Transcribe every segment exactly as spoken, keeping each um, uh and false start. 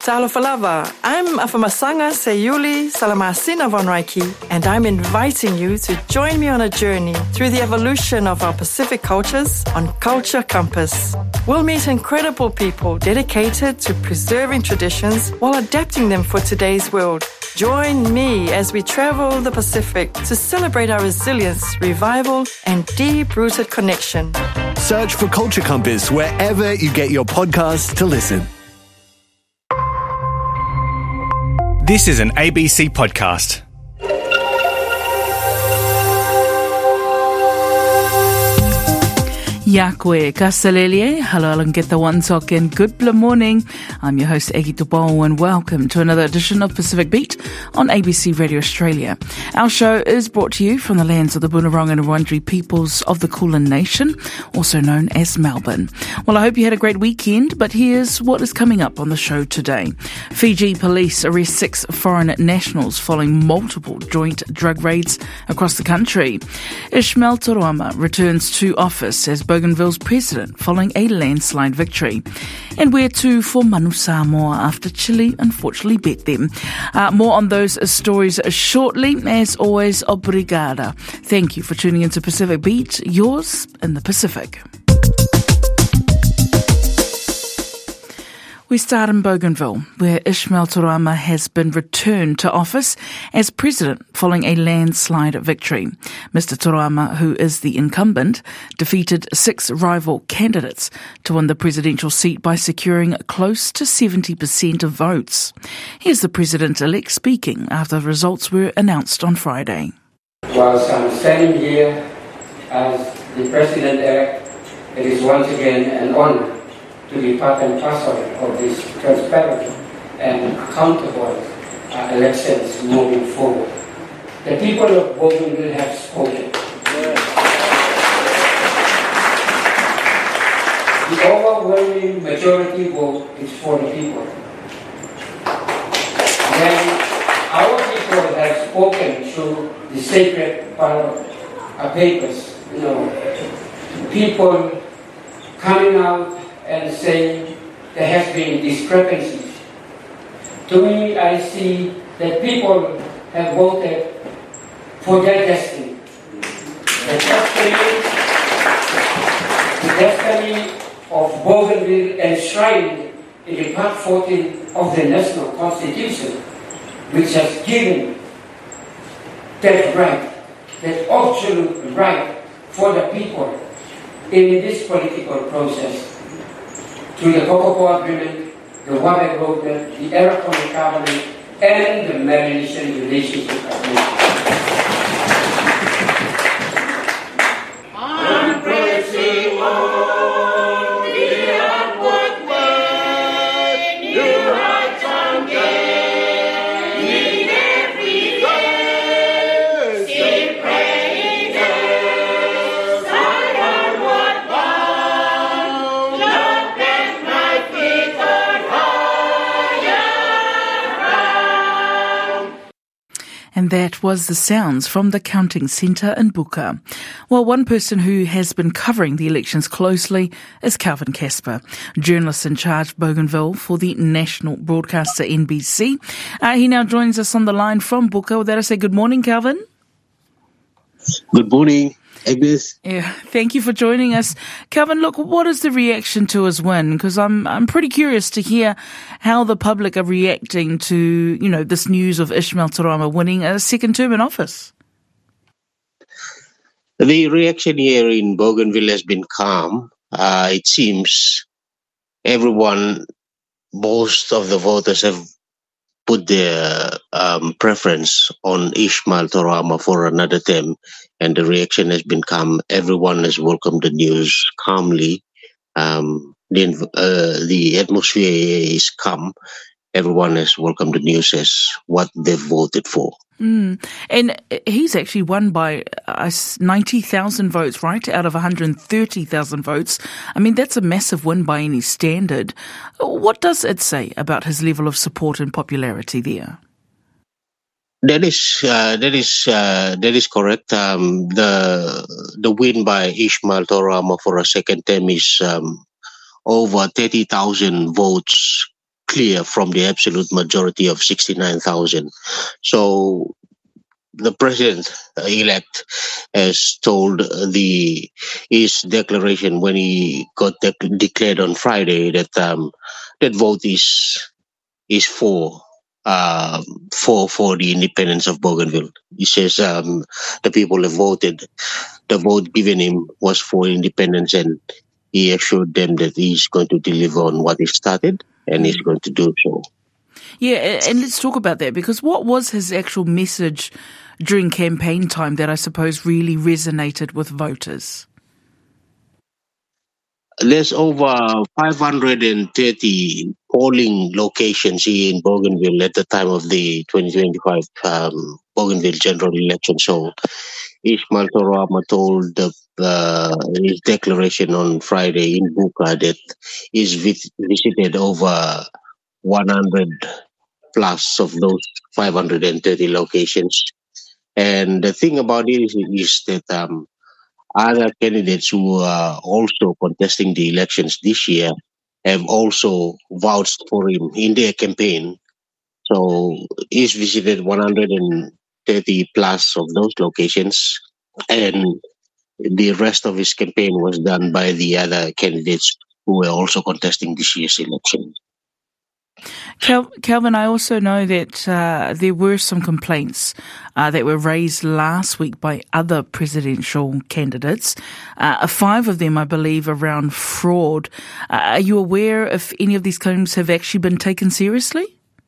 Talofalava, I'm Afamasanga Sayuli Salamasina von Reiki, and I'm inviting you to join me on a journey through the evolution of our Pacific cultures on Culture Compass. We'll meet incredible people dedicated to preserving traditions while adapting them for today's world. Join me as we travel the Pacific to celebrate our resilience, revival, and deep-rooted connection. Search for Culture Compass wherever you get your podcasts to listen. This is an A B C podcast. Yakwe Kasalelie, halal and get the one talk and good morning. I'm your host Egi Tupou and welcome to another edition of Pacific Beat on A B C Radio Australia. Our show is brought to you from the lands of the Bunurong and Wurundjeri peoples of the Kulin Nation, also known as Melbourne. Well, I hope you had a great weekend, but here's what is coming up on the show today. Fiji police arrest six foreign nationals following multiple joint drug raids across the country. Ishmael Toroama returns to office as Bougainville's president following a landslide victory. And where to for Manu Samoa after Chile unfortunately beat them. Uh, more on those stories shortly. As always, obrigada. Thank you for tuning into Pacific Beat, yours in the Pacific. We start in Bougainville, where Ishmael Toroama has been returned to office as president following a landslide victory. Mister Toroama, who is the incumbent, defeated six rival candidates to win the presidential seat by securing close to seventy percent of votes. Here's the president-elect speaking after the results were announced on Friday. Whilst I'm standing here as the president-elect, it is once again an honor to be part and parcel of this transparent and accountable uh, elections moving forward. The people of Bougainville have spoken. The overwhelming majority vote is for the people. When our people have spoken through the sacred ballot uh, papers, you know, people coming out and saying there has been discrepancies. To me, I see that people have voted for their destiny. The destiny, the destiny of Bougainville enshrined in the Part fourteen of the National Constitution, which has given that right, that absolute right for the people in this political process. Through the Kokopo Agreement, the Wabek Roadmap, the Electronic Covenant, and the Malaysian Relationship Agreement. I'm pressing on the upward way, new heights I'm gaining every day, still praying as I onward bound, Lord, plant my feet on higher ground. And that was the sounds from the counting centre in Buka. Well, one person who has been covering the elections closely is Calvin Casper, journalist in charge of Bougainville for the national broadcaster N B C. Uh, he now joins us on the line from Buka. With that, I say good morning, Calvin. Good morning, Agnes. Yeah, thank you for joining us. Calvin, look, what is the reaction to his win? Because I'm I'm pretty curious to hear how the public are reacting to, you know, this news of Ishmael Toroama winning a second term in office. The reaction here in Bougainville has been calm. Uh, it seems everyone, most of the voters have put their um, preference on Ishmael Toroama for another term, and the reaction has been calm. Everyone has welcomed the news calmly. Um, the, uh, the atmosphere is calm. Everyone has welcomed the news as what they've voted for. Mm. And he's actually won by uh, ninety thousand votes, right, out of one hundred thirty thousand votes. I mean, that's a massive win by any standard. What does it say about his level of support and popularity there? That is uh, that is uh, that is correct. Um, the the win by Ishmael Toroama for a second term is um, over thirty thousand votes clear from the absolute majority of sixty-nine thousand. So the president-elect has told the his declaration when he got de- declared on Friday that um, that vote is is for uh, for for the independence of Bougainville. He says um, the people have voted. The vote given him was for independence, and he assured them that he's going to deliver on what he started, and he's going to do so. Yeah, and let's talk about that, because what was his actual message during campaign time that I suppose really resonated with voters? There's over five hundred thirty polling locations here in Bougainville at the time of the twenty twenty-five um, Bougainville general election. So Ismail Torama told the, uh, his declaration on Friday in Buka that he's vis- visited over one hundred plus of those five hundred thirty locations. And the thing about it is, is that um, other candidates who are also contesting the elections this year have also vouched for him in their campaign. So he's visited one hundred thirty plus of those locations, and the rest of his campaign was done by the other candidates who were also contesting this year's election. Cal- Calvin, I also know that uh, there were some complaints uh, that were raised last week by other presidential candidates, uh, five of them, I believe, around fraud. Uh, are you aware if any of these claims have actually been taken seriously?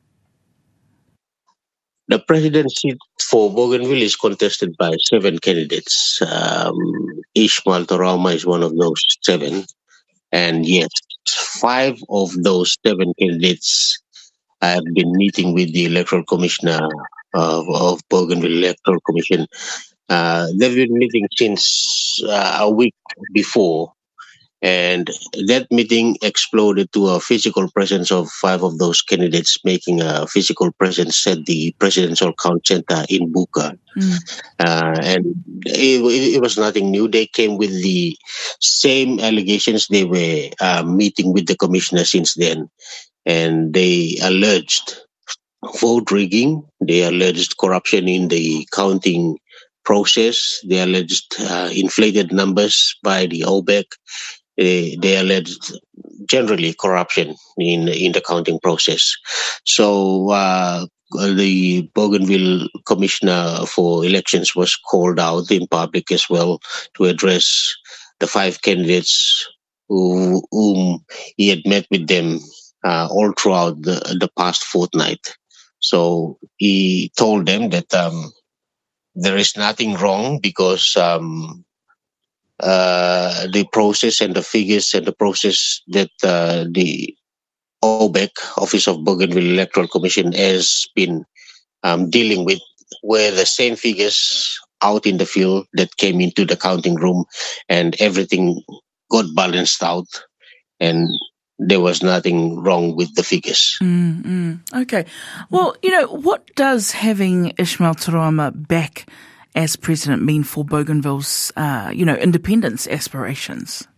The presidency for Bougainville is contested by seven candidates. Um, Ismail Torama is one of those seven. And yes, five of those seven candidates have been meeting with the Electoral Commissioner of, of Bougainville Electoral Commission. Uh, they've been meeting since uh, a week before, and that meeting exploded to a physical presence of five of those candidates making a physical presence at the Presidential Count Center in Buka. Mm. Uh, and it, it was nothing new. They came with the same allegations. They were uh, meeting with the commissioner since then, and they alleged vote rigging. They alleged corruption in the counting process. They alleged uh, inflated numbers by the O B E C. They, they alleged generally corruption in in the counting process. So uh, the Bougainville Commissioner for Elections was called out in public as well to address the five candidates who, whom he had met with them uh, all throughout the, the past fortnight. So he told them that um, there is nothing wrong because um, Uh, the process and the figures and the process that uh, the O B E C, Office of Bougainville Electoral Commission, has been um, dealing with were the same figures out in the field that came into the counting room, and everything got balanced out, and there was nothing wrong with the figures. Mm-hmm. Okay. Well, you know, what does having Ismail Torama back as president mean for Bougainville's, uh, you know, independence aspirations?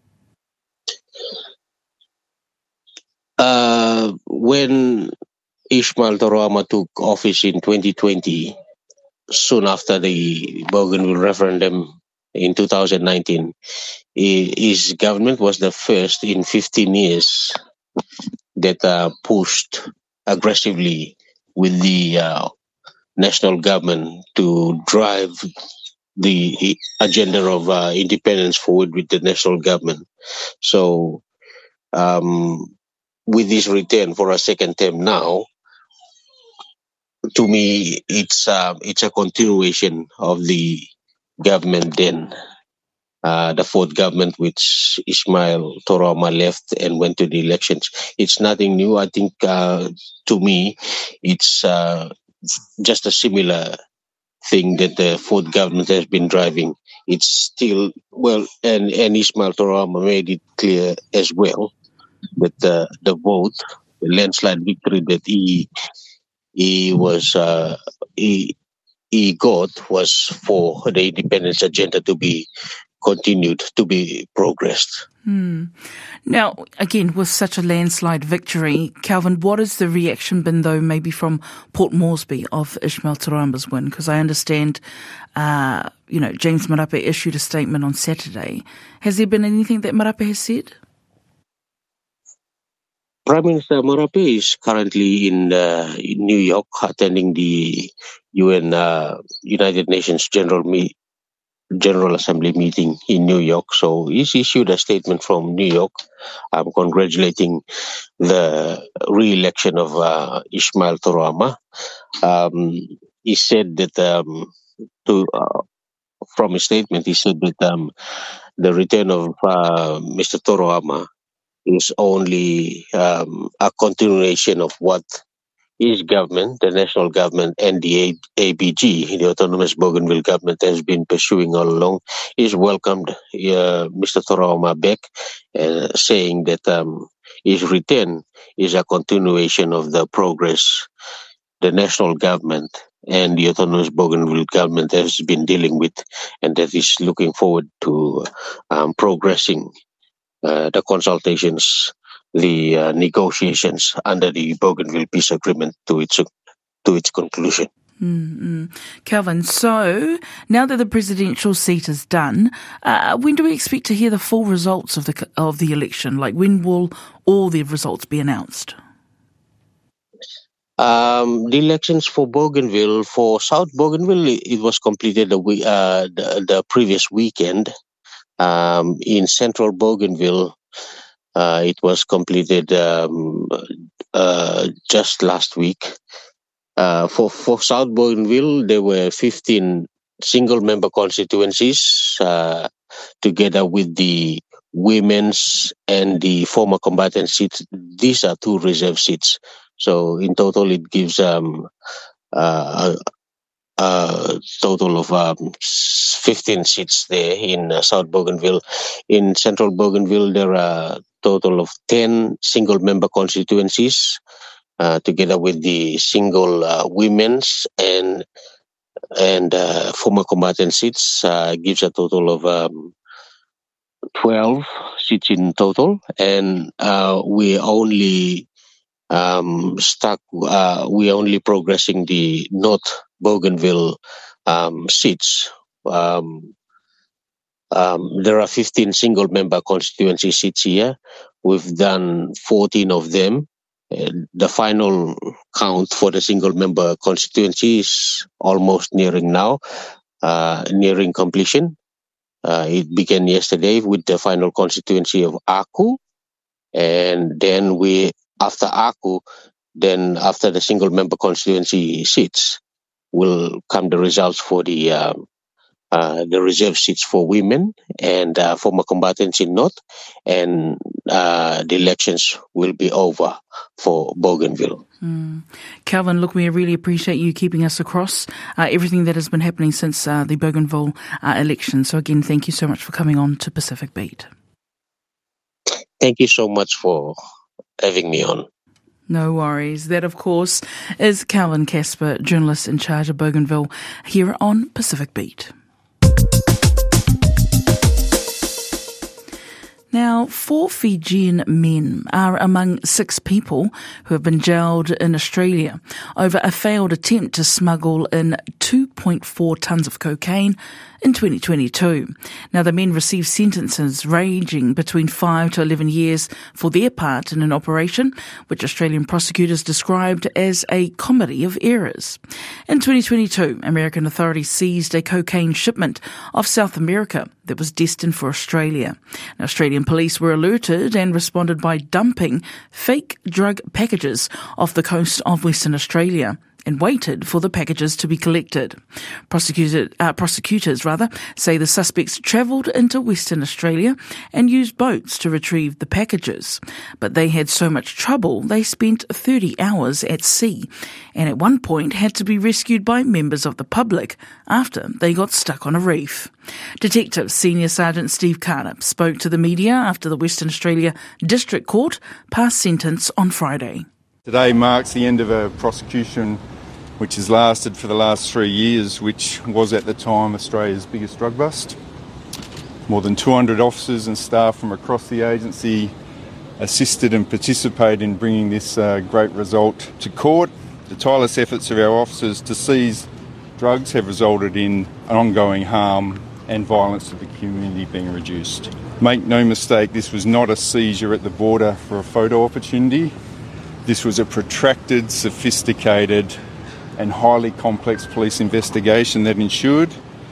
Uh, when Ismail Torama took office in twenty twenty, soon after the Bougainville referendum in two thousand nineteen, his government was the first in fifteen years that uh, pushed aggressively with the uh, national government to drive the agenda of uh, independence forward with the national government. So um, with this return for a second term now, to me, it's uh, it's a continuation of the government then, uh, the fourth government which Ismail Torama left and went to the elections. It's nothing new. I think uh, to me, it's uh, just a similar thing that the fourth government has been driving. It's still, well, and, and Ismail Torama made it clear as well that the, the vote, the landslide victory that he he was uh, he he got was for the independence agenda to be continued to be progressed. Hmm. Now, again, with such a landslide victory, Calvin, what has the reaction been, though, maybe from Port Moresby of Ishmael Toroama's win? Because I understand, uh, you know, James Marape issued a statement on Saturday. Has there been anything that Marape has said? Prime Minister Marape is currently in, uh, in New York attending the U N uh, United Nations General Meeting. General Assembly meeting in New York. So he's issued a statement from New York um, congratulating the re-election of uh, Ishmael Toroama. Um, he said that, um, to, uh, from his statement, he said that um, the return of uh, Mister Toroama is only um, a continuation of what his government, the national government, and the A B G, the Autonomous Bougainville government, has been pursuing all along. He's welcomed uh, Mister Toroama back, uh, saying that um, his return is a continuation of the progress the national government and the Autonomous Bougainville government has been dealing with, and that is looking forward to um, progressing uh, the consultations, the uh, negotiations under the Bougainville Peace Agreement to its to its conclusion. Mm-hmm. Calvin, so now that the presidential seat is done, uh, when do we expect to hear the full results of the of the election? Like, when will all the results be announced? Um, the elections for Bougainville, for South Bougainville, it was completed the, we, uh, the, the previous weekend. Um, in Central Bougainville, uh, it was completed um, uh, just last week. Uh, for, for South Bougainville, there were fifteen single-member constituencies, uh, together with the women's and the former combatant seats. These are two reserve seats. So in total, it gives um, uh, a, a total of um, fifteen seats there in uh, South Bougainville. In Central Bougainville, there are a total of ten single-member constituencies, uh, together with the single uh, women's and and uh, former combatant seats. Uh, gives a total of um, twelve seats in total, and uh, we only um, stuck. Uh, we only progressing the North Bougainville um, seats. Um, um, there are fifteen single-member constituency seats here. We've done fourteen of them. Uh, the final count for the single-member constituency is almost nearing now, uh, nearing completion. Uh, it began yesterday with the final constituency of Aku, and then we, after Aku, then after the single-member constituency seats, will come the results for the uh, uh, the reserve seats for women and uh, former combatants in North, and uh, the elections will be over for Bougainville. Mm. Calvin, look, we really appreciate you keeping us across uh, everything that has been happening since uh, the Bougainville uh, election. So again, thank you so much for coming on to Pacific Beat. Thank you so much for having me on. No worries. That, of course, is Calvin Casper, journalist in charge of Bougainville, here on Pacific Beat. Now, four Fijian men are among six people who have been jailed in Australia over a failed attempt to smuggle in two point four tonnes of cocaine in twenty twenty-two. Now, the men received sentences ranging between five to eleven years for their part in an operation which Australian prosecutors described as a comedy of errors. In twenty twenty-two, American authorities seized a cocaine shipment off South America that was destined for Australia. Now, Australian police were alerted and responded by dumping fake drug packages off the coast of Western Australia and waited for the packages to be collected. Prosecuted, uh, prosecutors rather say the suspects travelled into Western Australia and used boats to retrieve the packages. But they had so much trouble they spent thirty hours at sea, and at one point had to be rescued by members of the public after they got stuck on a reef. Detective Senior Sergeant Steve Carter spoke to the media after the Western Australia District Court passed sentence on Friday. Today marks the end of a prosecution which has lasted for the last three years, which was at the time Australia's biggest drug bust. More than two hundred officers and staff from across the agency assisted and participated in bringing this uh, great result to court. The tireless efforts of our officers to seize drugs have resulted in ongoing harm and violence to the community being reduced. Make no mistake, this was not a seizure at the border for a photo opportunity. This was a protracted, sophisticated and highly complex police investigation that ensured,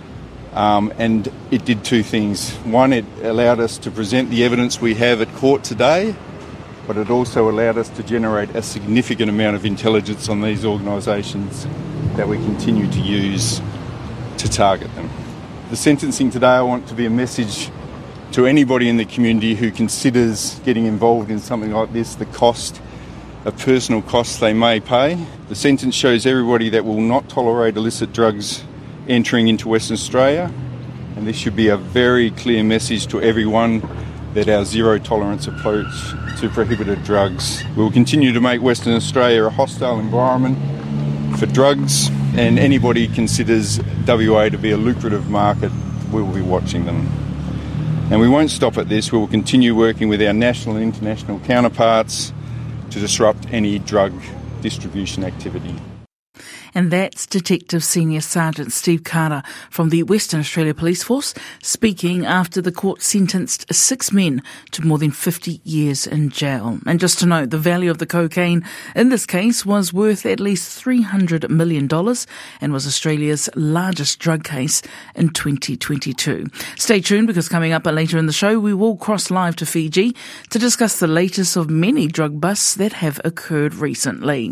um, and it did two things. One, it allowed us to present the evidence we have at court today, but it also allowed us to generate a significant amount of intelligence on these organisations that we continue to use to target them. The sentencing today, I want to be a message to anybody in the community who considers getting involved in something like this, the cost, a personal cost they may pay. The sentence shows everybody that will not tolerate illicit drugs entering into Western Australia, and this should be a very clear message to everyone that our zero tolerance approach to prohibited drugs will continue to make Western Australia a hostile environment for drugs, and anybody considers W A to be a lucrative market, we will be watching them. And we won't stop at this, we will continue working with our national and international counterparts to disrupt any drug distribution activity. And that's Detective Senior Sergeant Steve Carter from the Western Australia Police Force speaking after the court sentenced six men to more than fifty years in jail. And just to note, the value of the cocaine in this case was worth at least three hundred million dollars and was Australia's largest drug case in twenty twenty-two. Stay tuned, because coming up later in the show we will cross live to Fiji to discuss the latest of many drug busts that have occurred recently.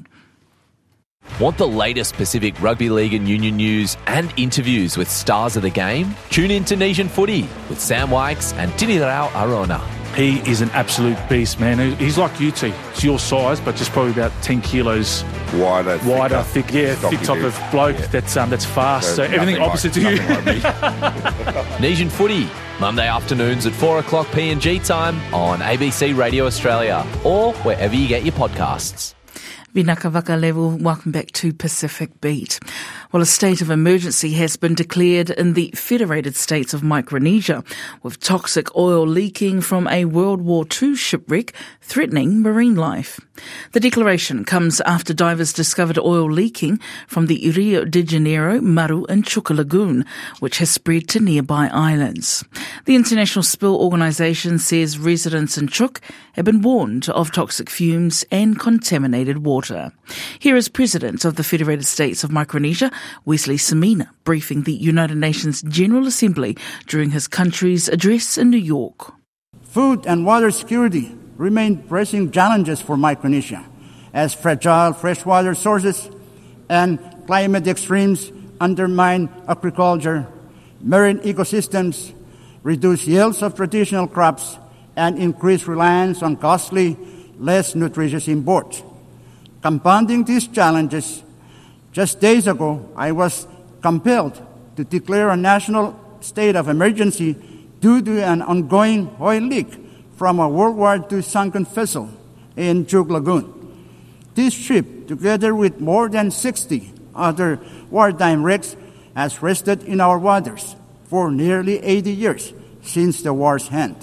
Want the latest Pacific Rugby League and Union news and interviews with stars of the game? Tune in to Nation Footy with Sam Wykes and Tirirao Arona. He is an absolute beast, man. He's like you two. It's your size, but just probably about ten kilos wider, wider, thick, thick yeah, thick type of bloke yeah. that's um, that's fast. So, so everything opposite like, to you. Like Nation Footy, Monday afternoons at four o'clock P N G time on A B C Radio Australia or wherever you get your podcasts. Vinaka Vakalevu, welcome back to Pacific Beat. Well, a state of emergency has been declared in the Federated States of Micronesia, with toxic oil leaking from a World War Two shipwreck threatening marine life. The declaration comes after divers discovered oil leaking from the Rio de Janeiro, Maru and Chuka Lagoon, which has spread to nearby islands. The International Spill Organisation says residents in Chuuk have been warned of toxic fumes and contaminated water. Here is President of the Federated States of Micronesia, Wesley Samina, briefing the United Nations General Assembly during his country's address in New York. Food and water security remain pressing challenges for Micronesia, as fragile freshwater sources and climate extremes undermine agriculture, marine ecosystems, reduce yields of traditional crops, and increase reliance on costly, less nutritious imports. Compounding these challenges, just days ago, I was compelled to declare a national state of emergency due to an ongoing oil leak from a World War Two sunken vessel in Chuuk Lagoon. This ship, together with more than sixty other wartime wrecks, has rested in our waters for nearly eighty years since the war's end.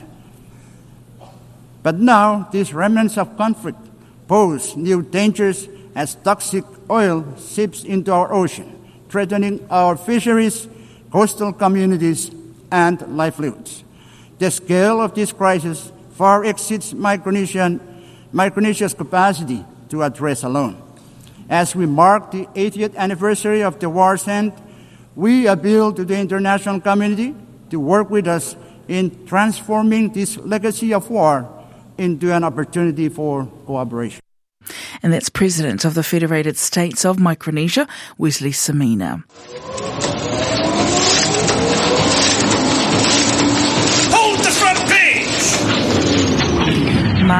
But now, these remnants of conflict pose new dangers as toxic oil seeps into our ocean, threatening our fisheries, coastal communities, and livelihoods. The scale of this crisis far exceeds Micronesian, Micronesia's capacity to address alone. As we mark the eightieth anniversary of the war's end, we appeal to the international community to work with us in transforming this legacy of war into an opportunity for cooperation. And that's President of the Federated States of Micronesia, Wesley Samina.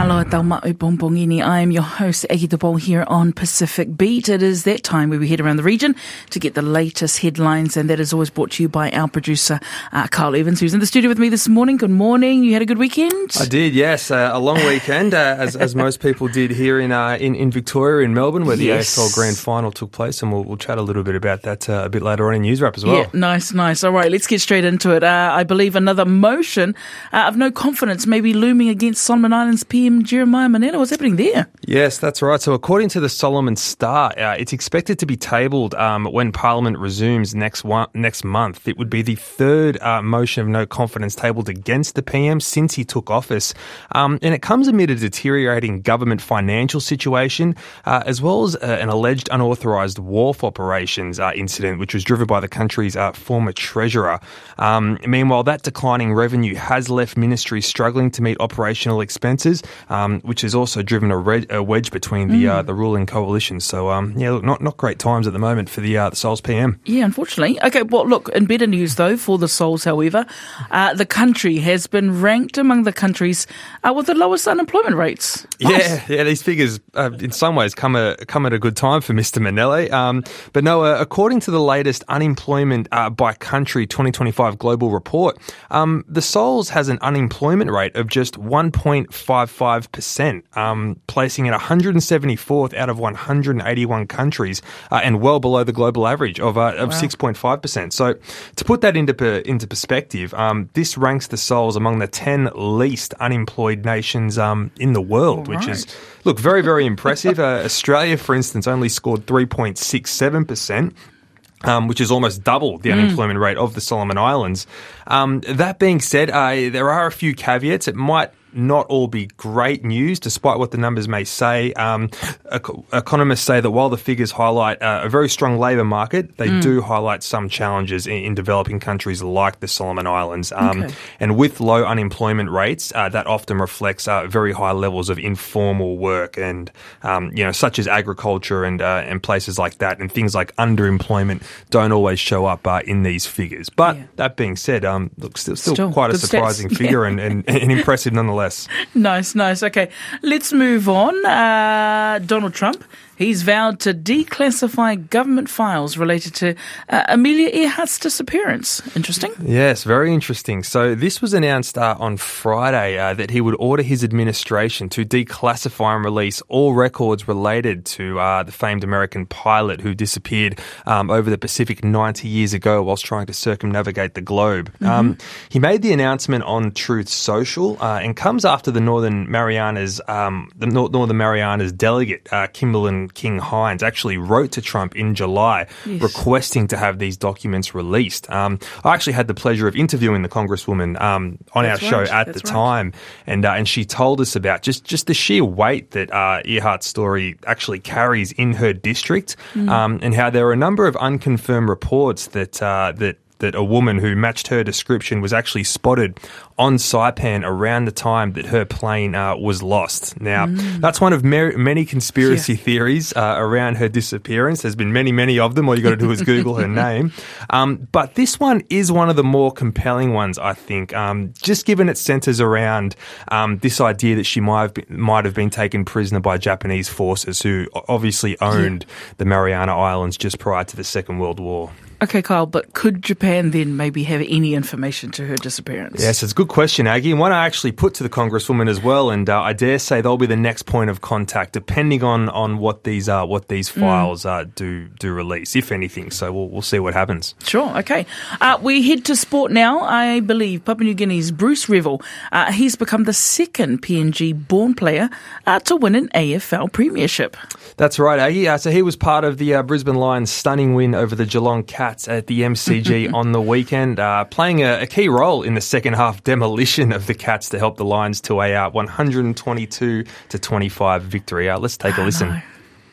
Aloha tauma'u pongpongini. I am your host, Eki Topol, here on Pacific Beat. It is that time where we head around the region to get the latest headlines, and that is always brought to you by our producer, uh, Carl Evans, who's in the studio with me this morning. Good morning. You had a good weekend? I did, yes. Uh, a long weekend, uh, as as most people did here in uh, in, in Victoria, in Melbourne, where the yes. A F L Grand Final took place, and we'll, we'll chat a little bit about that uh, a bit later on in News Wrap as well. Yeah, nice, nice. All right, let's get straight into it. Uh, I believe another motion uh, of no confidence may be looming against Solomon Islands P M Jeremiah Maneno. What's happening there? Yes, that's right. So according to the Solomon Star, uh, it's expected to be tabled um, when Parliament resumes next one, next month. It would be the third uh, motion of no confidence tabled against the P M since he took office. Um, and it comes amid a deteriorating government financial situation, uh, as well as uh, an alleged unauthorised wharf operations uh, incident, which was driven by the country's uh, former treasurer. Um, meanwhile, that declining revenue has left ministries struggling to meet operational expenses, um, which has also driven a, red, a wedge between the mm. uh, the ruling coalition. So, um, yeah, look, not not great times at the moment for the uh, the Sols P M. Yeah, unfortunately. Okay, well, look, in better news though for the Sols, however, uh, the country has been ranked among the countries uh, with the lowest unemployment rates. Nice. Yeah, yeah, these figures uh, in some ways come at come at a good time for Mister Manele. Um, but no, uh, according to the latest unemployment uh, by country twenty twenty-five global report, um, the Sols has an unemployment rate of just one point five five percent, um, placing it one hundred seventy-fourth out of one hundred eighty-one countries, uh, and well below the global average of uh, of wow. six point five percent. So, to put that into per, into perspective, um, this ranks the Sols among the ten least unemployed nations um, in the world, right. which is look very very impressive. uh, Australia, for instance, only scored three point six seven percent. Um, which is almost double the unemployment mm. rate of the Solomon Islands. Um, that being said, uh, there are a few caveats. It might not all be great news, despite what the numbers may say. Um, ec- economists say that while the figures highlight uh, a very strong labour market, they mm. do highlight some challenges in, in developing countries like the Solomon Islands. Um, okay. And with low unemployment rates, uh, that often reflects uh, very high levels of informal work, and um, you know, such as agriculture and uh, and places like that. And things like underemployment don't always show up uh, in these figures. But yeah. that being said, um, look, still, still, still quite a surprising stats. figure yeah. and, and, and impressive nonetheless. Nice, nice. Okay, let's move on. Uh, Donald Trump, he's vowed to declassify government files related to uh, Amelia Earhart's disappearance. Interesting. Yes, very interesting. So this was announced uh, on Friday uh, that he would order his administration to declassify and release all records related to uh, the famed American pilot who disappeared um, over the Pacific ninety years ago whilst trying to circumnavigate the globe. Mm-hmm. Um, he made the announcement on Truth Social uh, and comes after the Northern Marianas, um, the Northern Marianas delegate, uh, Kimberlin King Hines, actually wrote to Trump in July yes. requesting to have these documents released. Um, I actually had the pleasure of interviewing the Congresswoman um, on That's our right. show at That's the right. time, and uh, and she told us about just, just the sheer weight that uh, Earhart's story actually carries in her district, mm. um, and how there are a number of unconfirmed reports that uh, that that a woman who matched her description was actually spotted on Saipan around the time that her plane uh, was lost. Now, mm. that's one of mer- many conspiracy yeah. theories uh, around her disappearance. There's been many, many of them. All you got to do is Google her name. Um, but this one is one of the more compelling ones, I think, um, just given it centers around um, this idea that she might have, been, might have been taken prisoner by Japanese forces who obviously owned yeah. the Mariana Islands just prior to the Second World War. Okay, Kyle, but could Japan then maybe have any information to her disappearance? Yes, it's a good question, Aggie, and one I actually put to the Congresswoman as well, and uh, I dare say they'll be the next point of contact, depending on, on what these uh, what these files mm. uh, do do release, if anything. So we'll we'll see what happens. Sure, okay. Uh, we head to sport now. I believe Papua New Guinea's Bruce Revel, uh, he's become the second P N G-born player uh, to win an A F L premiership. That's right, Aggie. Uh, so he was part of the uh, Brisbane Lions' stunning win over the Geelong Cats at the M C G on the weekend, uh, playing a, a key role in the second half demolition of the Cats to help the Lions to a uh, one hundred twenty-two to twenty-five victory. Uh, let's take a listen. No.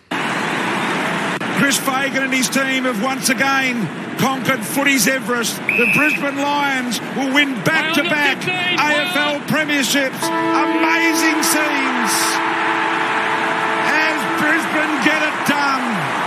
Chris Fagan and his team have once again conquered footy's Everest. The Brisbane Lions will win back-to-back A F L premierships. Amazing scenes as Brisbane get it done.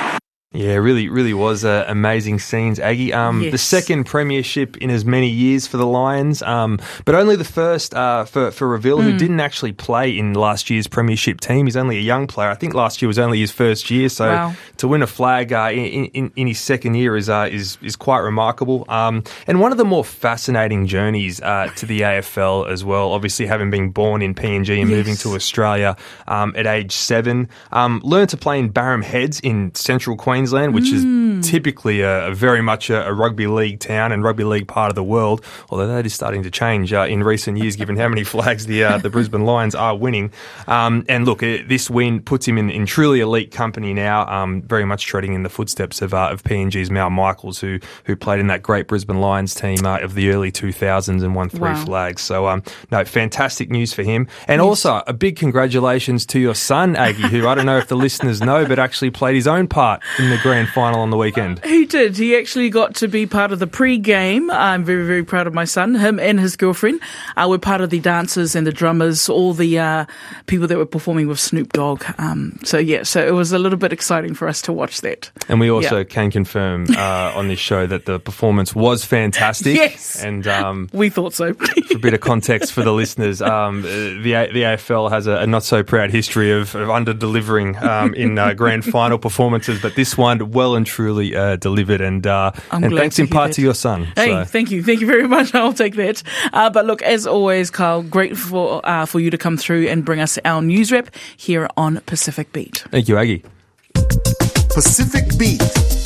Yeah, really, really was uh, amazing scenes, Aggie. Um, Yes. The second premiership in as many years for the Lions, um, but only the first uh, for for Reville, Mm. who didn't actually play in last year's premiership team. He's only a young player. I think last year was only his first year, so Wow. to win a flag uh, in, in in his second year is uh, is is quite remarkable. Um, and one of the more fascinating journeys uh, to the A F L as well. Obviously, having been born in P N G and Yes. moving to Australia um, at age seven, um, learned to play in Barham Heads in central Queensland. Queensland, which is typically a, a very much a, a rugby league town and rugby league part of the world, although that is starting to change uh, in recent years, given how many flags the uh, the Brisbane Lions are winning. Um, and look, uh, this win puts him in, in truly elite company now, um, very much treading in the footsteps of, uh, of P N G's Mal Michaels, who who played in that great Brisbane Lions team uh, of the early two thousands and won three Wow. flags. So, um, no, fantastic news for him. And also, a big congratulations to your son, Aggie, who I don't know if the listeners know, but actually played his own part in the grand final on the weekend. He did. He actually got to be part of the pre-game. I'm very, very proud of my son. Him and his girlfriend uh, were part of the dancers and the drummers, all the uh, people that were performing with Snoop Dogg. Um, so, yeah, so it was a little bit exciting for us to watch that. And we also Yeah. can confirm uh, on this show that the performance was fantastic. Yes. And um, We thought so. for a bit of context for the listeners, um, uh, the A- the A F L has a, a not so proud history of, of under delivering um, in uh, grand final performances, but this one well and truly uh, delivered. And uh, I'm and glad thanks to in hear part that. to your son. Hey, So- thank you. Thank you very much. I'll take that. Uh, but look, as always, Carl, great for, uh, for you to come through and bring us our news wrap here on Pacific Beat. Thank you, Aggie. Pacific Beat.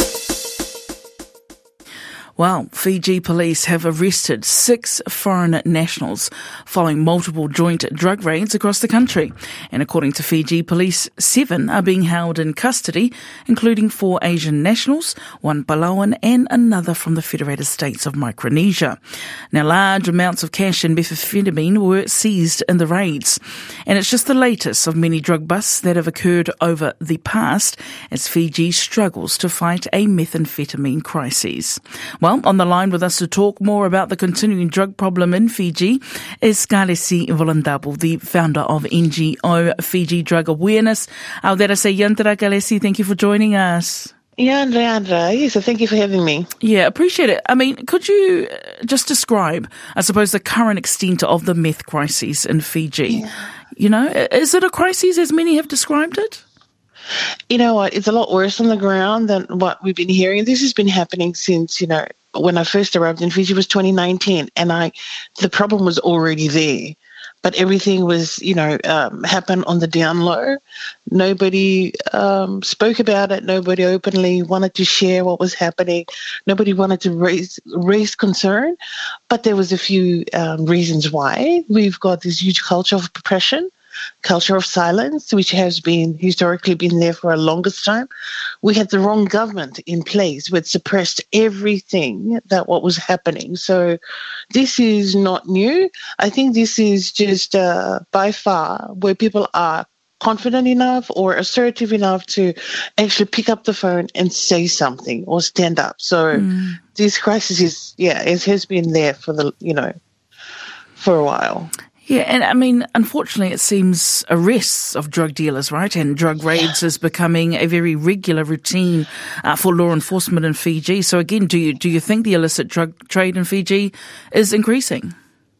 Well, Fiji police have arrested six foreign nationals following multiple joint drug raids across the country. And according to Fiji police, seven are being held in custody, including four Asian nationals, one Palauan and another from the Federated States of Micronesia. Now, large amounts of cash and methamphetamine were seized in the raids. And it's just the latest of many drug busts that have occurred over the past as Fiji struggles to fight a methamphetamine crisis. Well, on the line with us to talk more about the continuing drug problem in Fiji is Kalesi Volandabu, the founder of N G O Fiji Drug Awareness. Au dera se yantara, Kalesi, thank you for joining us. Yeah, Andrea, Andrea. Yes, so thank you for having me. Yeah, appreciate it. I mean, could you just describe, I suppose, the current extent of the meth crisis in Fiji? Yeah. You know, is it a crisis as many have described it? You know what? It's a lot worse on the ground than what we've been hearing. This has been happening since, you know, when I first arrived in Fiji was twenty nineteen, and I, the problem was already there. But everything was, you know, um, happened on the down low. Nobody um, spoke about it. Nobody openly wanted to share what was happening. Nobody wanted to raise raise concern. But there was a few um, reasons why. We've got this huge culture of repression, culture of silence, which has been historically been there for a longest time. We had the wrong government in place, which suppressed everything that what was happening. So this is not new. I think this is just uh, by far where people are confident enough or assertive enough to actually pick up the phone and say something or stand up. So mm. this crisis is, yeah, it has been there for the, you know, for a while. Yeah, and I mean, unfortunately, it seems arrests of drug dealers, right, and drug raids is becoming a very regular routine uh, for law enforcement in Fiji. So again, do you do you think the illicit drug trade in Fiji is increasing?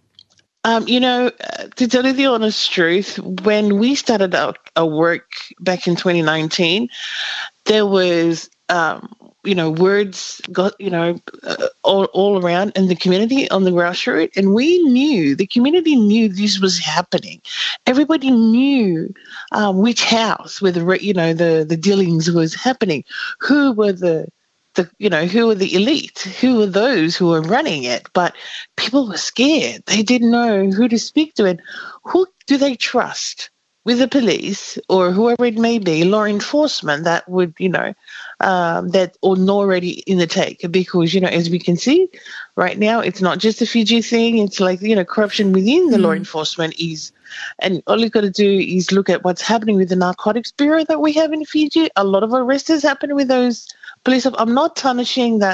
Um, you know, to tell you the honest truth, when we started our, our work back in twenty nineteen, there was, um, you know, words got, you know, uh, all, all around in the community on the grassroots. And we knew, the community knew this was happening. Everybody knew um, which house where the, you know, the, the dealings was happening. Who were the, the, you know, who were the elite? Who were those who were running it? But people were scared. They didn't know who to speak to. And who do they trust? With the police or whoever it may be, law enforcement that would, you know, um, that are already in the take. Because, you know, as we can see right now, it's not just a Fiji thing. It's like, you know, corruption within the mm. law enforcement is, and all you got to do is look at what's happening with the narcotics bureau that we have in Fiji. A lot of arrests happen with those police. I'm not tarnishing that,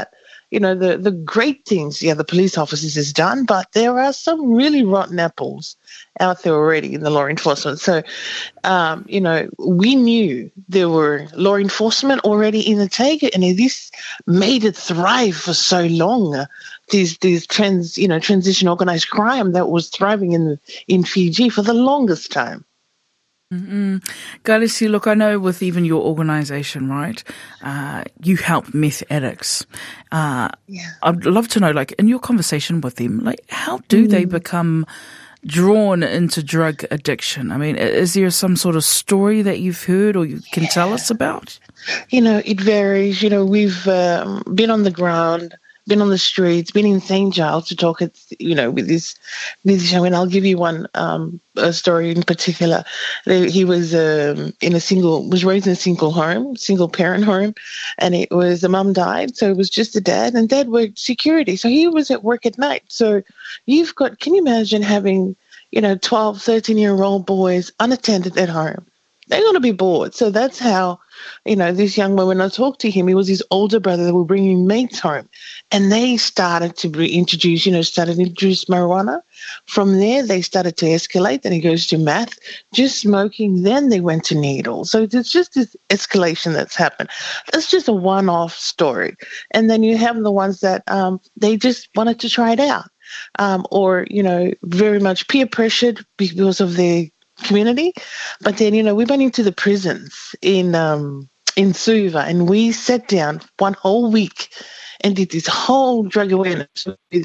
you know, the, the great things, yeah, the police officers has done, but there are some really rotten apples out there already in the law enforcement. So, um, you know, we knew there were law enforcement already in the take, and this made it thrive for so long. These these trends, you know, transition organised crime that was thriving in in Fiji for the longest time. Mm-hmm. Galisi, look, I know with even your organisation, right, uh, you help meth addicts. Uh, yeah. I'd love to know, like, in your conversation with them, like, how do mm. they become drawn into drug addiction? I mean, is there some sort of story that you've heard or you can yeah. tell us about? You know, it varies. You know, we've um, been on the ground, been on the streets, been in Saint Giles to talk, at, you know, with this musician. And I'll give you one um, a story in particular. He was um, in a single, was raised in a single home, single parent home, and it was, the mum died, so it was just the dad, and dad worked security, so he was at work at night. So you've got, can you imagine having, you know, twelve, thirteen-year-old boys unattended at home? They're going to be bored. So that's how, you know, this young man, when I talked to him, he was his older brother that were bringing mates home. And they started to reintroduce, you know, started to introduce marijuana. From there, they started to escalate. Then it goes to meth, just smoking. Then they went to needles. So it's just this escalation that's happened. That's just a one-off story. And then you have the ones that um, they just wanted to try it out. Um, or, you know, very much peer pressured because of their community. But then, you know, we went into the prisons in um, in Suva, and we sat down one whole week and did this whole drug awareness with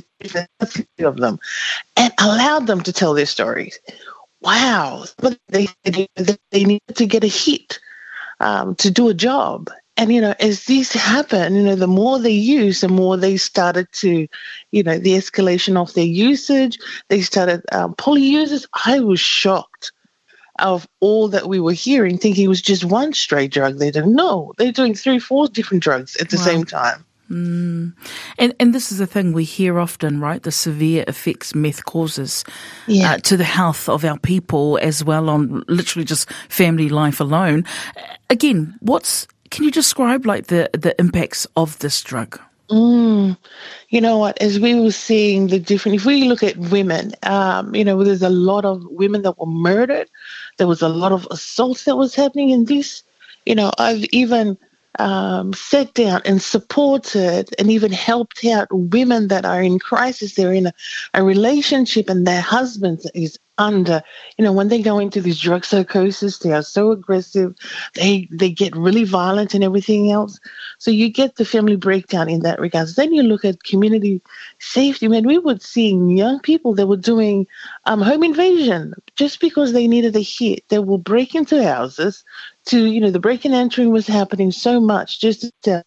of them and allowed them to tell their stories. Wow. But they, they, they needed to get a hit um, to do a job. And, you know, as this happened, you know, the more they used, the more they started to, you know, the escalation of their usage. They started um, poly users. I was shocked of all that we were hearing, thinking it was just one straight drug. They don't know. They're doing three, four different drugs at the wow. same time. Mm. And and this is the thing we hear often, right? The severe effects meth causes yeah. uh, to the health of our people, as well on literally just family life alone. Again, what's can you describe like the, the impacts of this drug? Mm. You know what, as we were seeing the different, if we look at women, um, you know, there's a lot of women that were murdered. There was a lot of assaults that was happening in this. You know, I've even um, sat down and supported and even helped out women that are in crisis. They're in a, a relationship and their husband is under, you know, when they go into this drug psychosis, they are so aggressive, they they get really violent and everything else. So you get the family breakdown in that regard. Then you look at community safety. Man, we were seeing young people that were doing um, home invasion just because they needed a hit. They will break into houses to, you know, the break and entering was happening so much just to tell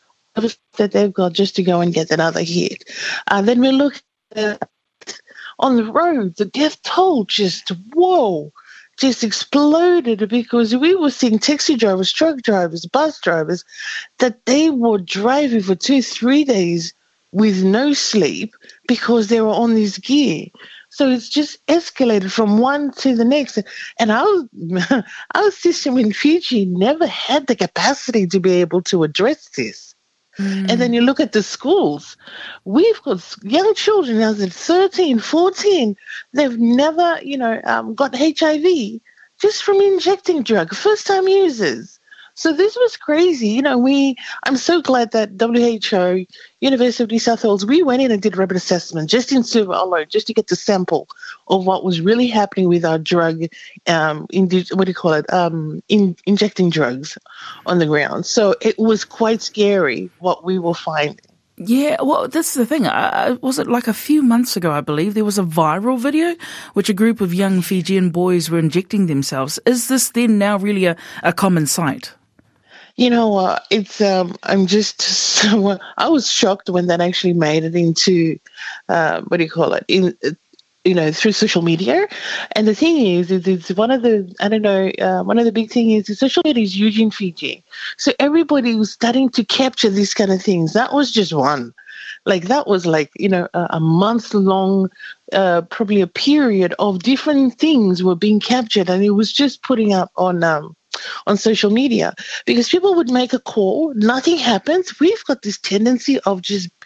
that they've got just to go and get another hit. Uh, then we look at on the road, the death toll just, whoa, just exploded because we were seeing taxi drivers, truck drivers, bus drivers, that they were driving for two, three days with no sleep because they were on this gear. So it's just escalated from one to the next. And our, our system in Fiji never had the capacity to be able to address this. Mm. And then you look at the schools. We've got young children now that thirteen, fourteen, they've never, you know, um, got H I V just from injecting drugs, first-time users. So this was crazy. You know, we, I'm so glad that W H O, University of New South Wales, we went in and did rapid assessment just in Suva alone, just to get the sample of what was really happening with our drug, um, in, what do you call it, um, in, injecting drugs on the ground. So it was quite scary what we were finding. Yeah, well, this is the thing. Uh, was it like a few months ago, I believe, there was a viral video which a group of young Fijian boys were injecting themselves. Is this then now really a, a common sight? You know, uh, it's, um, I'm just, so, I was shocked when that actually made it into, uh, what do you call it, in, you know, through social media. And the thing is, is it's one of the, I don't know, uh, one of the big things is social media is huge in Fiji. So everybody was starting to capture these kind of things. That was just one. Like that was like, you know, a, a month long, uh, probably a period of different things were being captured. And it was just putting up on, um, on social media because people would make a call, nothing happens. We've got this tendency of just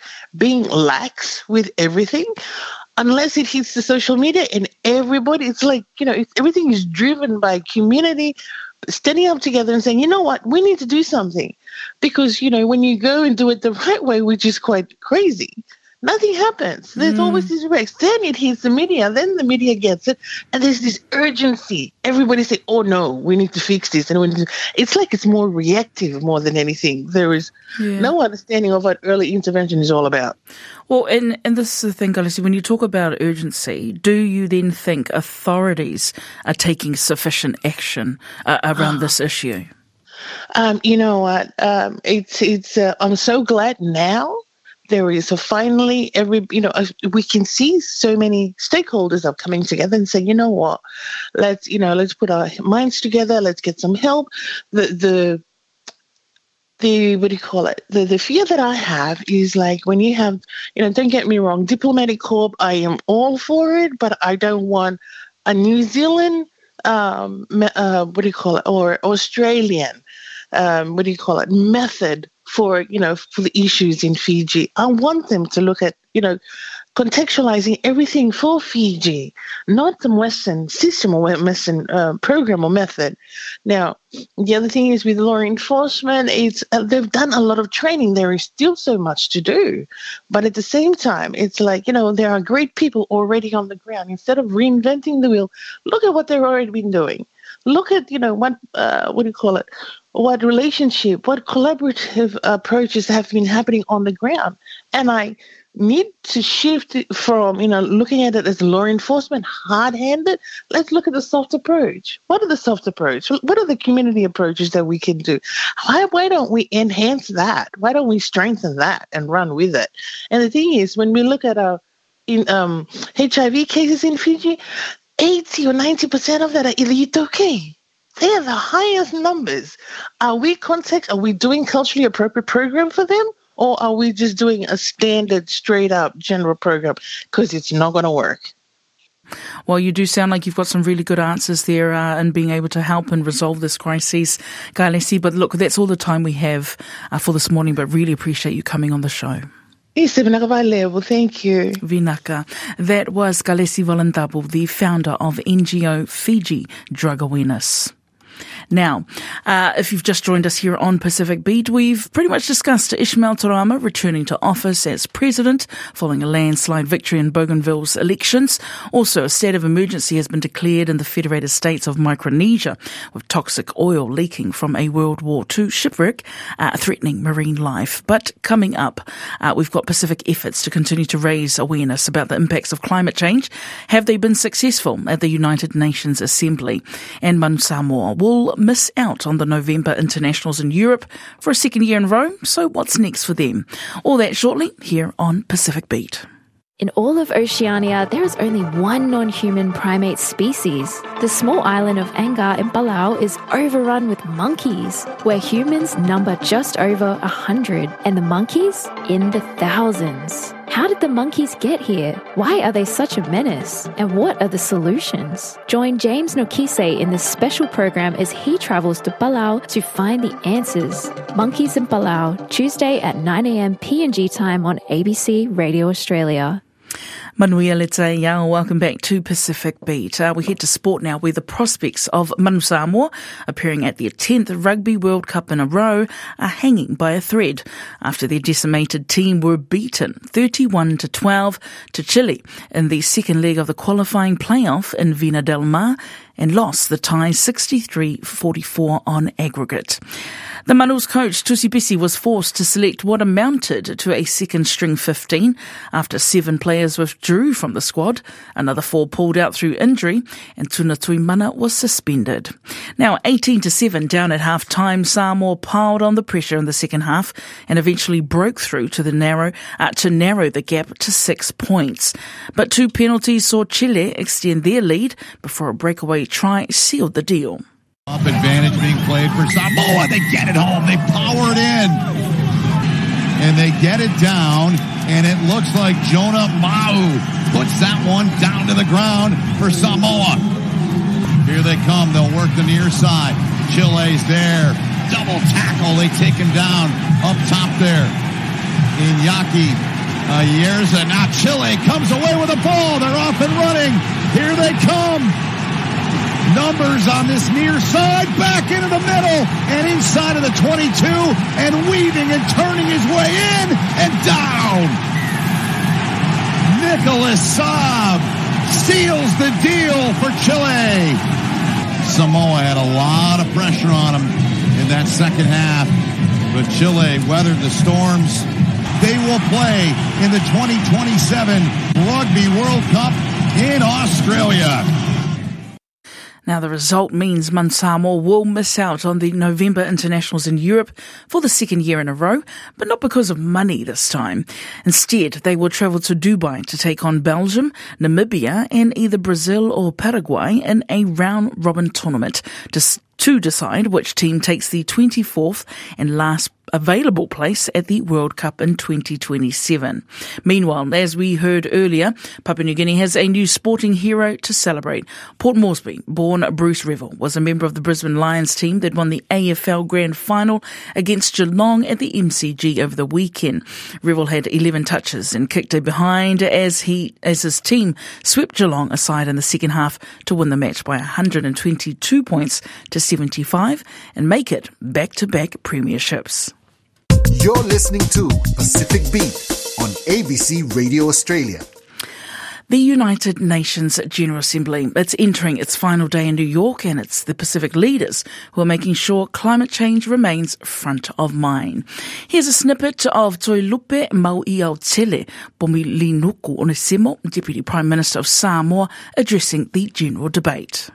being lax with everything unless it hits the social media and everybody, it's like, you know, it's, everything is driven by community standing up together and saying, you know what, we need to do something. Because, you know, when you go and do it the right way, which is quite crazy, nothing happens. There's mm. always this race. Then it hits the media. Then the media gets it. And there's this urgency. Everybody say, oh, no, we need to fix this. And we need to... It's like it's more reactive more than anything. There is yeah. no understanding of what early intervention is all about. Well, and, and this is the thing, Galesi, when you talk about urgency, do you then think authorities are taking sufficient action uh, around this issue? Um, you know what? Um, it's, it's, uh, I'm so glad now. There is a finally every, you know, we can see so many stakeholders are coming together and saying, you know what, let's, you know, let's put our minds together. Let's get some help. The, the, the, what do you call it? The, the fear that I have is like when you have, you know, don't get me wrong, Diplomatic Corps, I am all for it, but I don't want a New Zealand, um, uh, what do you call it? Or Australian, um, what do you call it? Method for, you know, for the issues in Fiji. I want them to look at, you know, contextualizing everything for Fiji, not the Western system or Western uh, program or method. Now, the other thing is with law enforcement, it's uh, they've done a lot of training. There is still so much to do. But at the same time, it's like, you know, there are great people already on the ground. Instead of reinventing the wheel, look at what they've already been doing. Look at, you know, what, uh, what do you call it? What relationship, what collaborative approaches have been happening on the ground. And I need to shift from, you know, looking at it as law enforcement, hard-handed. Let's look at the soft approach. What are the soft approach? What are the community approaches that we can do? Why, why don't we enhance that? Why don't we strengthen that and run with it? And the thing is, when we look at our in, um, H I V cases in Fiji, eighty or ninety percent of that are elite okay. They are the highest numbers. Are we context? Are we doing culturally appropriate program for them? Or are we just doing a standard, straight up general program? Because it's not going to work. Well, you do sound like you've got some really good answers there uh, in being able to help and resolve this crisis, Galesi. But look, that's all the time we have uh, for this morning, but really appreciate you coming on the show. Yes, well, thank you. Vinaka. That was Galesi Valantapu, the founder of N G O Fiji Drug Awareness. Now, uh, if you've just joined us here on Pacific Beat, we've pretty much discussed Ishmael Tarama returning to office as president following a landslide victory in Bougainville's elections. Also, a state of emergency has been declared in the Federated States of Micronesia, with toxic oil leaking from a World War Two shipwreck, uh, threatening marine life. But coming up, uh, we've got Pacific efforts to continue to raise awareness about the impacts of climate change. Have they been successful at the United Nations Assembly? And Manu Samoa will miss out on the November internationals in Europe for a second year in a row. So what's next for them? All that shortly here on Pacific Beat. In all of Oceania, there is only one non-human primate species. The small island of Angar in Palau is overrun with monkeys, where humans number just over a hundred and the monkeys in the thousands. How did the monkeys get here? Why are they such a menace? And what are the solutions? Join James Nokise in this special program as he travels to Palau to find the answers. Monkeys in Palau, Tuesday at nine a.m. P N G time on A B C Radio Australia. Manuia Letayao, welcome back to Pacific Beat. Uh, we head to sport now, where the prospects of Manu Samoa appearing at their tenth Rugby World Cup in a row are hanging by a thread after their decimated team were beaten thirty-one to twelve to Chile in the second leg of the qualifying playoff in Vina del Mar and lost the tie sixty-three forty-four on aggregate. The Manu's coach, Tusi Pisi, was forced to select what amounted to a second-string fifteen after seven players withdrew from the squad. Another four pulled out through injury, and Tuna Tuimana was suspended. Now, eighteen to seven down at half-time, Samoa piled on the pressure in the second half and eventually broke through to the narrow uh, to narrow the gap to six points. But two penalties saw Chile extend their lead before a breakaway try sealed the deal. Up advantage being played for Samoa. They get it home. They power it in. And they get it down. And it looks like Jonah Mau puts that one down to the ground for Samoa. Here they come. They'll work the near side. Chile's there. Double tackle. They take him down up top there. Iñaki Ayerza. Now Chile comes away with the ball. They're off and running. Here they come. Numbers on this near side, back into the middle, and inside of the twenty-two, and weaving and turning his way in, and down. Nicolas Saab seals the deal for Chile. Samoa had a lot of pressure on him in that second half, but Chile weathered the storms. They will play in the twenty twenty-seven Rugby World Cup in Australia. Now, the result means Samoa will miss out on the November internationals in Europe for the second year in a row, but not because of money this time. Instead, they will travel to Dubai to take on Belgium, Namibia, and either Brazil or Paraguay in a round-robin tournament to, to decide which team takes the twenty-fourth and last available place at the World Cup in twenty twenty-seven. Meanwhile, as we heard earlier, Papua New Guinea has a new sporting hero to celebrate. Port Moresby-born Bruce Revell was a member of the Brisbane Lions team that won the A F L Grand Final against Geelong at the M C G over the weekend. Revell had eleven touches and kicked a behind as he as his team swept Geelong aside in the second half to win the match by one hundred twenty-two points to seventy-five and make it back-to-back premierships. You're listening to Pacific Beat on A B C Radio Australia. The United Nations General Assembly, it's entering its final day in New York, and it's the Pacific leaders who are making sure climate change remains front of mind. Here's a snippet of Toilupe Mauiautele Pomilinuku Onesimo, Deputy Prime Minister of Samoa, addressing the general debate.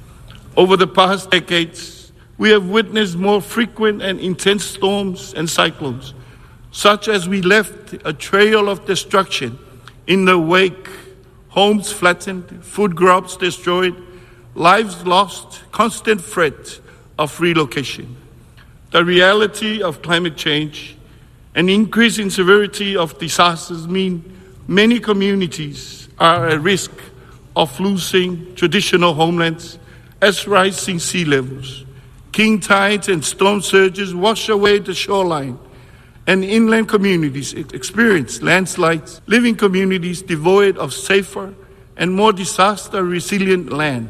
Over the past decades, we have witnessed more frequent and intense storms and cyclones, such as we left a trail of destruction in the wake, homes flattened, food crops destroyed, lives lost, constant threat of relocation. The reality of climate change and increase in severity of disasters mean many communities are at risk of losing traditional homelands as rising sea levels, king tides and storm surges wash away the shoreline, and inland communities experience landslides, living communities devoid of safer and more disaster-resilient land.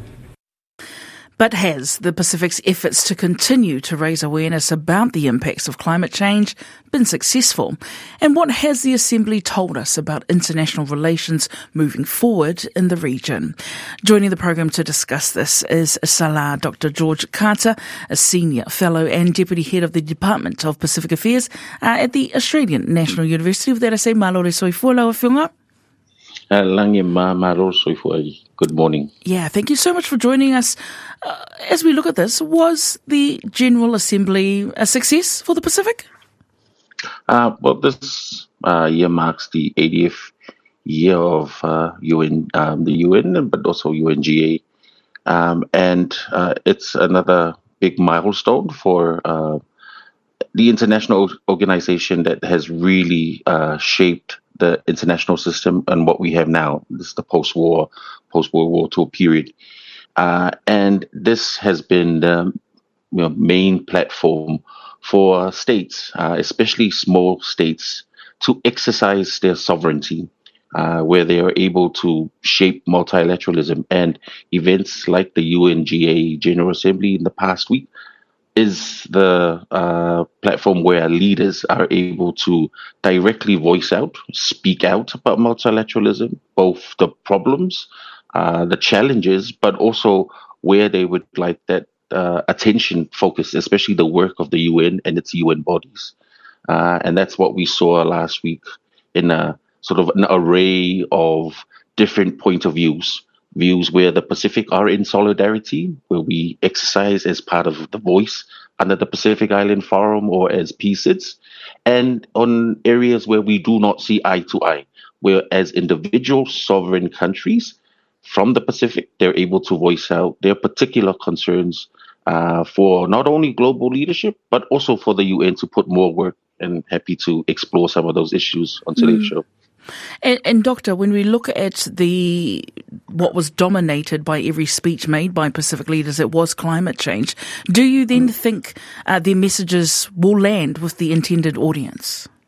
But has the Pacific's efforts to continue to raise awareness about the impacts of climate change been successful? And what has the Assembly told us about international relations moving forward in the region? Joining the program to discuss this is Salah Doctor George Carter, a Senior Fellow and Deputy Head of the Department of Pacific Affairs uh, at the Australian National University. With that I say, Malore Soifua Whiunga. Good morning. Yeah, thank you so much for joining us. Uh, as we look at this, was the General Assembly a success for the Pacific? Uh, well, this uh, year marks the eightieth year of uh, U N, um, the U N, but also U N G A. Um, and uh, it's another big milestone for uh, the international organization that has really uh, shaped the international system and what we have now. This is the post-war, post-World War Two period. Uh, and this has been the you know, main platform for states, uh, especially small states, to exercise their sovereignty, uh, where they are able to shape multilateralism. And events like the U N G A General Assembly in the past week is the uh, platform where leaders are able to directly voice out, speak out about multilateralism, both the problems, uh, the challenges, but also where they would like that uh, attention focused, especially the work of the U N and its U N bodies. Uh, and that's what we saw last week in a sort of an array of different point of views. Views where the Pacific are in solidarity, where we exercise as part of the voice under the Pacific Island Forum or as P C I Ds, and on areas where we do not see eye to eye, where as individual sovereign countries from the Pacific, they're able to voice out their particular concerns uh, for not only global leadership, but also for the U N to put more work, and happy to explore some of those issues on today's mm. show. And, and Doctor, when we look at the what was dominated by every speech made by Pacific leaders, it was climate change. Do you then think uh, their messages will land with the intended audience?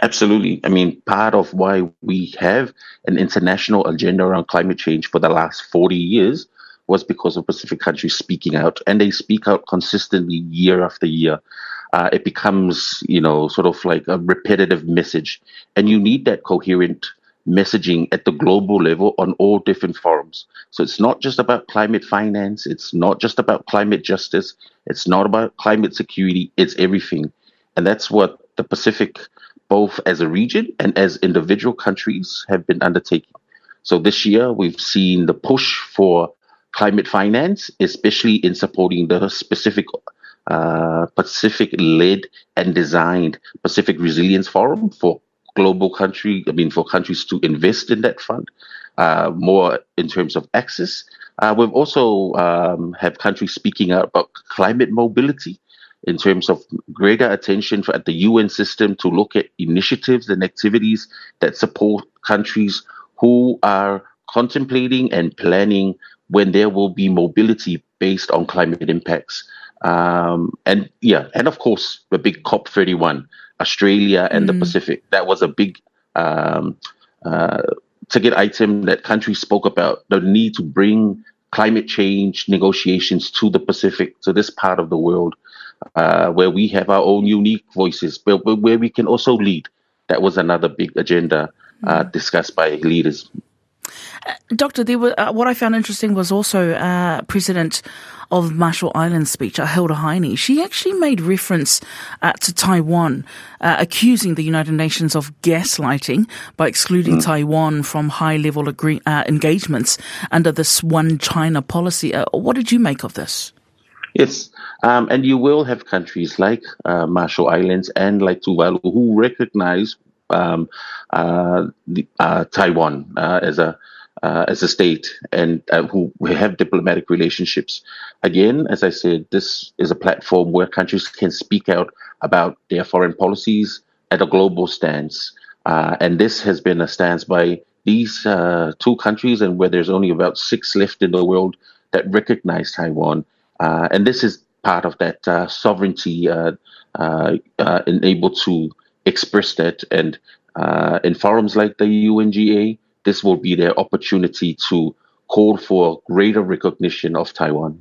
Absolutely. I mean, part of why we have an international agenda around climate change for the last forty years was because of Pacific countries speaking out, and they speak out consistently year after year. Uh, it becomes, you know, sort of like a repetitive message, and you need that coherent messaging at the global level on all different forums. So it's not just about climate finance. It's not just about climate justice. It's not about climate security. It's everything. And that's what the Pacific, both as a region and as individual countries, have been undertaking. So this year, we've seen the push for climate finance, especially in supporting the specific uh, Pacific-led and designed Pacific Resilience Forum for global country, I mean, for countries to invest in that fund, uh, more in terms of access. Uh, we've also um, have countries speaking out about climate mobility in terms of greater attention for, at the U N system to look at initiatives and activities that support countries who are contemplating and planning when there will be mobility based on climate impacts. Um, and yeah, and of course, the big COP thirty-one, Australia and mm. the Pacific. That was a big um, uh, ticket item that countries spoke about, the need to bring climate change negotiations to the Pacific, to this part of the world, uh, where we have our own unique voices, but where we can also lead. That was another big agenda uh, discussed by leaders. Uh, Doctor, there were, uh, what I found interesting was also uh, President of Marshall Islands speech, uh, Hilda Heine. She actually made reference uh, to Taiwan, uh, accusing the United Nations of gaslighting by excluding mm. Taiwan from high-level agree- uh, engagements under this One China policy. Uh, what did you make of this? Yes, um, and you will have countries like uh, Marshall Islands and like Tuvalu who recognize um, uh, the, uh, Taiwan uh, as a uh, as a state and uh, who have diplomatic relationships. Again, as I said, this is a platform where countries can speak out about their foreign policies at a global stance, uh, and this has been a stance by these uh, two countries, and where there's only about six left in the world that recognize Taiwan. Uh, and this is part of that uh, sovereignty uh, uh, uh, and able to express that. And uh, in forums like the U N G A, this will be their opportunity to call for greater recognition of Taiwan.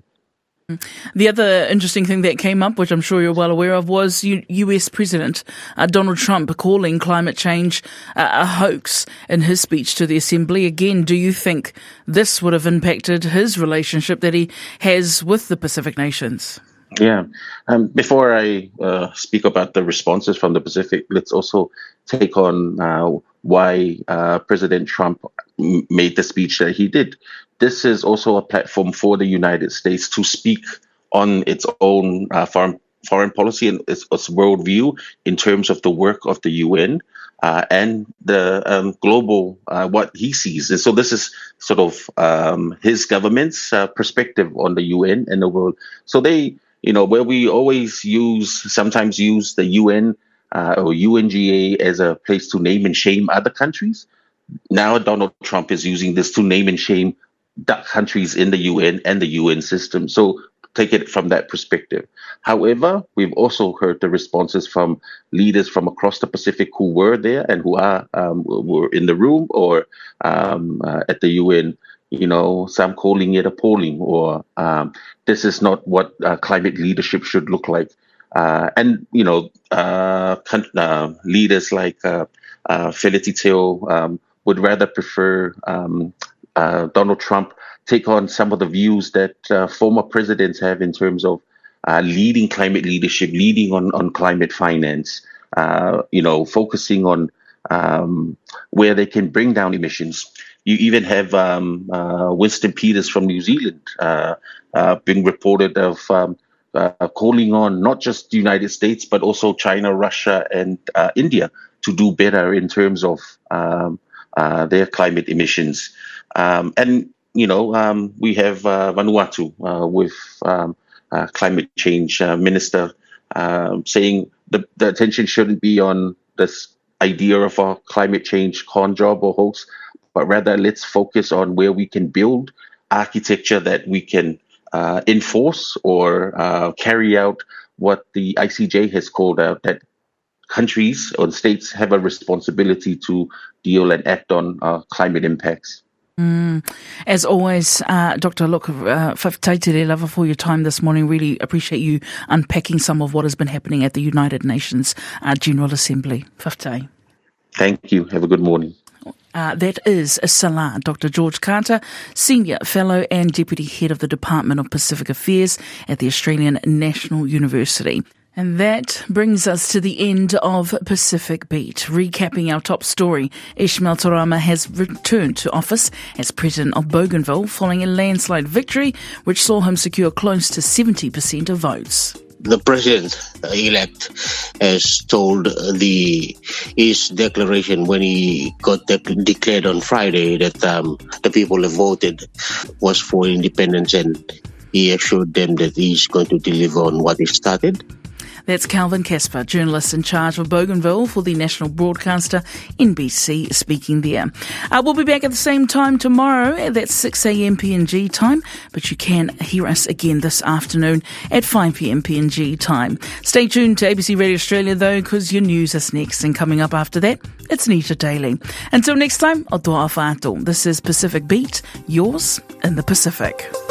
The other interesting thing that came up, which I'm sure you're well aware of, was U- U.S. President uh, Donald Trump calling climate change uh, a hoax in his speech to the Assembly. Again, do you think this would have impacted his relationship that he has with the Pacific nations? Yeah. Um, before I uh, speak about the responses from the Pacific, let's also take on uh, why uh, President Trump m- made the speech that he did. This is also a platform for the United States to speak on its own uh, foreign foreign policy and its, its worldview in terms of the work of the U N uh, and the um, global, uh, what he sees. And so this is sort of um, his government's uh, perspective on the U N and the world. So they, you know, where we always use, sometimes use the U N uh, or U N G A as a place to name and shame other countries. Now Donald Trump is using this to name and shame the countries in the U N and the U N system. So take it from that perspective. However, we've also heard the responses from leaders from across the Pacific who were there and who are um, were in the room or um, uh, at the U N. You know, some calling it appalling, or um, this is not what uh, climate leadership should look like. Uh, and you know, uh, uh, leaders like uh, uh, Felicity Teal um, would rather prefer um, uh, Donald Trump take on some of the views that uh, former presidents have in terms of uh, leading climate leadership, leading on, on climate finance, uh, you know, focusing on um, where they can bring down emissions. You even have um, uh, Winston Peters from New Zealand uh, uh, being reported of um, uh, calling on not just the United States, but also China, Russia, and uh, India to do better in terms of um, uh, their climate emissions. Um, and You know, um, we have uh, Vanuatu uh, with um, uh, climate change uh, minister uh, saying the, the attention shouldn't be on this idea of a climate change con job or hoax, but rather let's focus on where we can build architecture that we can uh, enforce or uh, carry out what the I C J has called out, that countries or states have a responsibility to deal and act on uh, climate impacts. Mm. As always, uh, Doctor Look, uh, whawhataitere lava for your time this morning. Really appreciate you unpacking some of what has been happening at the United Nations uh, General Assembly. Whawhatai. Thank you. Have a good morning. Uh, that is Salah, Doctor George Carter, Senior Fellow and Deputy Head of the Department of Pacific Affairs at the Australian National University. And that brings us to the end of Pacific Beat. Recapping our top story, Ishmael Tarama has returned to office as President of Bougainville following a landslide victory, which saw him secure close to seventy percent of votes. The president-elect has told the his declaration when he got de- declared on Friday that um, the people have voted was for independence, and he assured them that he's going to deliver on what he started. That's Calvin Casper, journalist in charge of Bougainville for the national broadcaster N B C, speaking there. Uh, we'll be back at the same time tomorrow. That's six a.m. P N G time, but you can hear us again this afternoon at five p.m. P N G time. Stay tuned to A B C Radio Australia, though, because your news is next, and coming up after that, it's Nita Daily. Until next time, o toa whātou. This is Pacific Beat, yours in the Pacific.